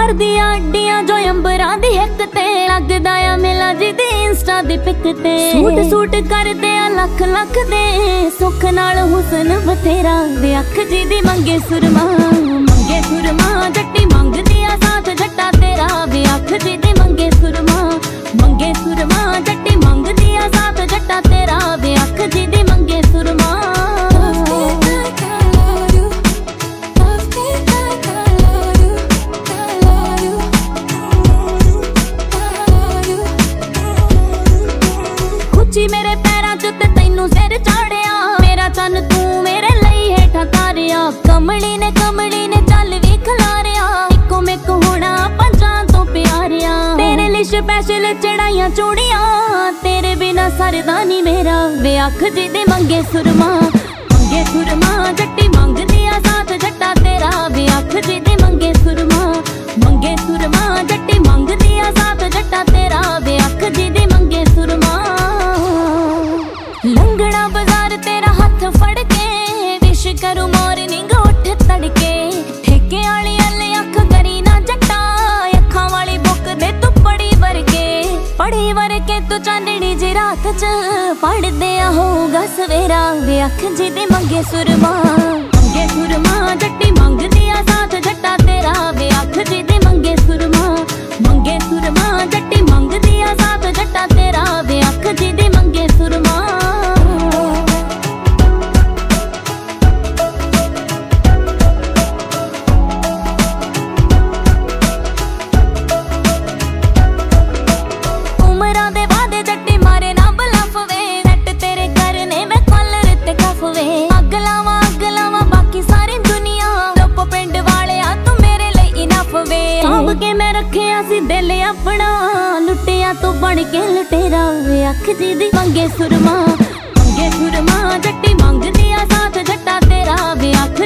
मारदियां अड्डियां जो अंबरां दी हिक ते लगदा आ मेला जी दी इंस्टा दी पिक ते सूट सूट करदे आ लख लख दे सुख नाल हुसन बथेरा वे अख जी दी मंगे सुरमा जट्टी मंगदी आ साथ जट्टा तेरा वे अख जी दी मंगे सुरमा जट्टी मंगदी आ साथ जट्टा तेरा वे अख जी दी मंगे सुरमा। मेरे पैरां च ते तैनू सिर चाड़िया मेरा चन तू मेरे लई हेठा तारिया कमली ने चल भी खलारिया इको मिक होना पंजां तो प्यारिया तेरे लिए स्पैशल चढ़ाइयां चूड़ियां तेरे बिना सरदा नी मेरा वे अख जी दे मंगे सुरमा जट्टी मंगदी आ साथ जट्टा तेरा वे अख जी दे मंगे सुरमा जट्टी मंगदी आ साथ जट्टा तेरा वे अख जी दे मंगे सुरमा। लंगड़ा बाजार तेरा हाथ फड़ के विश करूं मॉर्निंग उठ तड़के ठेके वाली अले अख करी ना जट्टा अखां वाली बुक दे तू पड़ी वरके तू चांदनी जी रात च पढ़ दे होगा सवेरा वे अख जी दे मंगे सुरमा जट्टी मंगदी आ साथ जट्टा तेरा वे अख जी दे मंगे सुरमा जट्टी मंगदी आ साथ जट्टा तेरा वे अख जी दे मंगे सुरमा। दिल अपना लुटिया तू बन के लुटेरा वे अख जी दी मंगे सुरमा जट्टी मंगदी आ साथ जट्टा तेरा वे अख